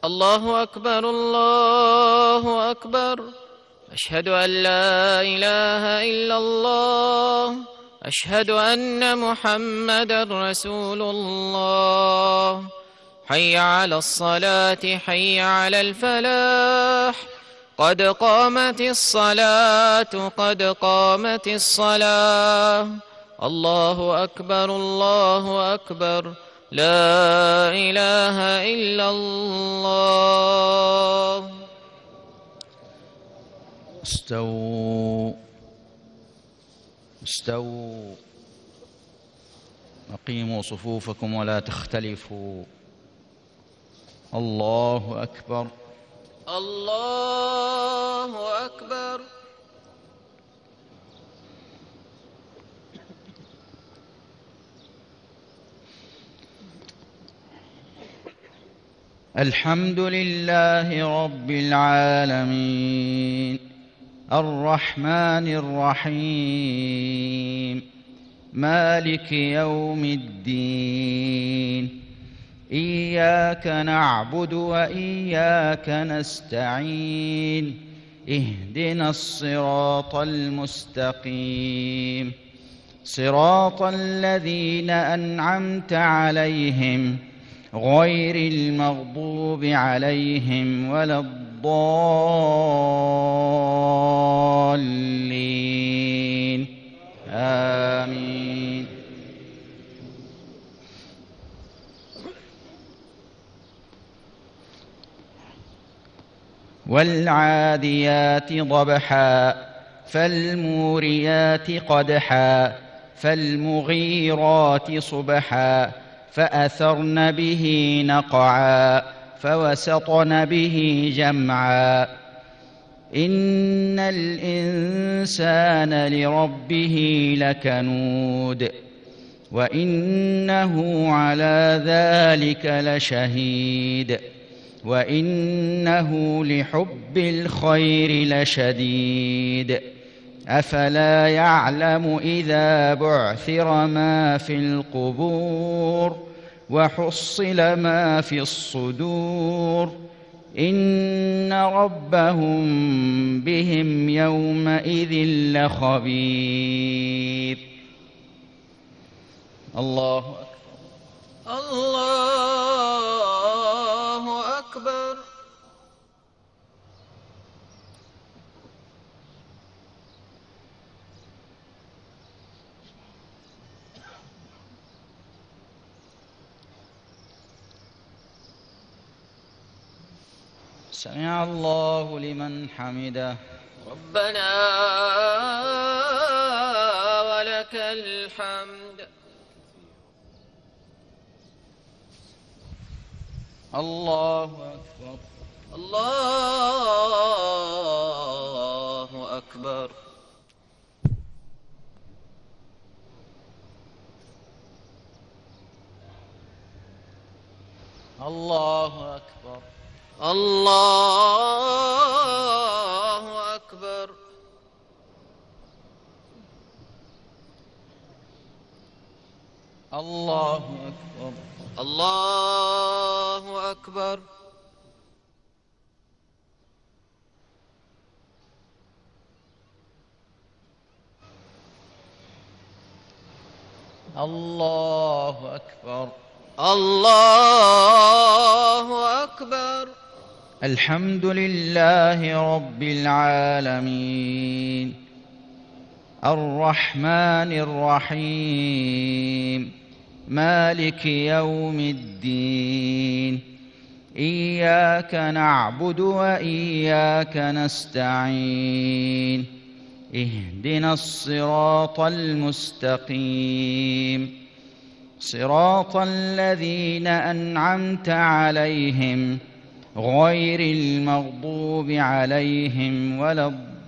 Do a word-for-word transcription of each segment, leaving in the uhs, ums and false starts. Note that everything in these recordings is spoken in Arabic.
الله أكبر الله أكبر. أشهد أن لا إله إلا الله. أشهد أن محمدا رسول الله. حي على الصلاة حي على الفلاح. قد قامت الصلاة قد قامت الصلاة. الله أكبر الله أكبر. لا إله إلا الله. استووا استووا أقيموا صفوفكم ولا تختلفوا. الله أكبر الله أكبر. الحمد لله رب العالمين الرحمن الرحيم مالك يوم الدين. إياك نعبد وإياك نستعين. اهدنا الصراط المستقيم صراط الذين أنعمت عليهم غير المغضوب عليهم ولا الضالين. آمين. والعاديات ضبحا فالموريات قدحا فالمغيرات صبحا فأثرن به نقعا فوسطن به جمعا. إن الإنسان لربه لكنود وإنه على ذلك لشهيد وإنه لحب الخير لشديد. أفلا يعلم إذا بعثر ما في القبور وحصل ما في الصدور. إن ربهم بهم يومئذ لخبير. الله أكبر الله أكبر. سمع الله لمن حمده. ربنا ولك الحمد. الله أكبر الله أكبر. الله أكبر الله أكبر. الله أكبر الله أكبر. الله أكبر الله أكبر. الحمد لله رب العالمين الرحمن الرحيم مالك يوم الدين. إياك نعبد وإياك نستعين. اهدنا الصراط المستقيم صراط الذين أنعمت عليهم غير المغضوب عليهم ولا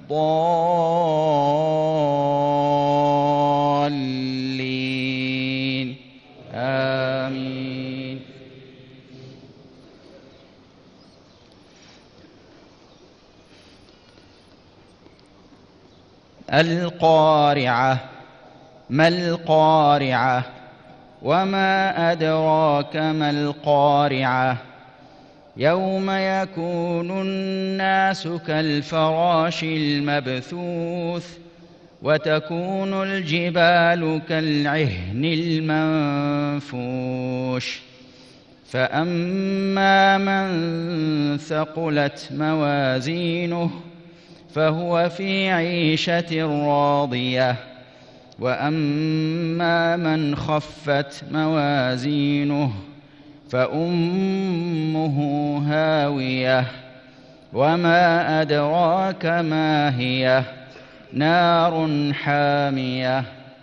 الضالين. آمين. القارعة ما القارعة وما أدراك ما القارعة يوم يكون الناس كالفراش المبثوث وتكون الجبال كالعهن المنفوش فأما من ثقلت موازينه فهو في عيشة راضية وأما من خفت موازينه فأمه هاوية وما أدراك ما هي نار حامية.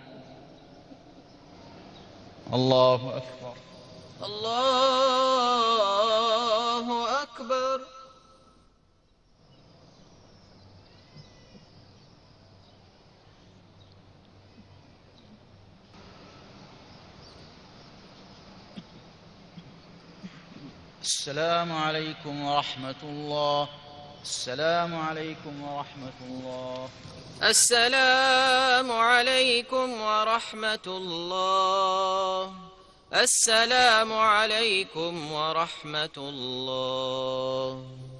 الله أكبر. الله أكبر. السلام عليكم ورحمة الله. السلام عليكم ورحمة الله. السلام عليكم ورحمة الله. السلام عليكم ورحمة الله.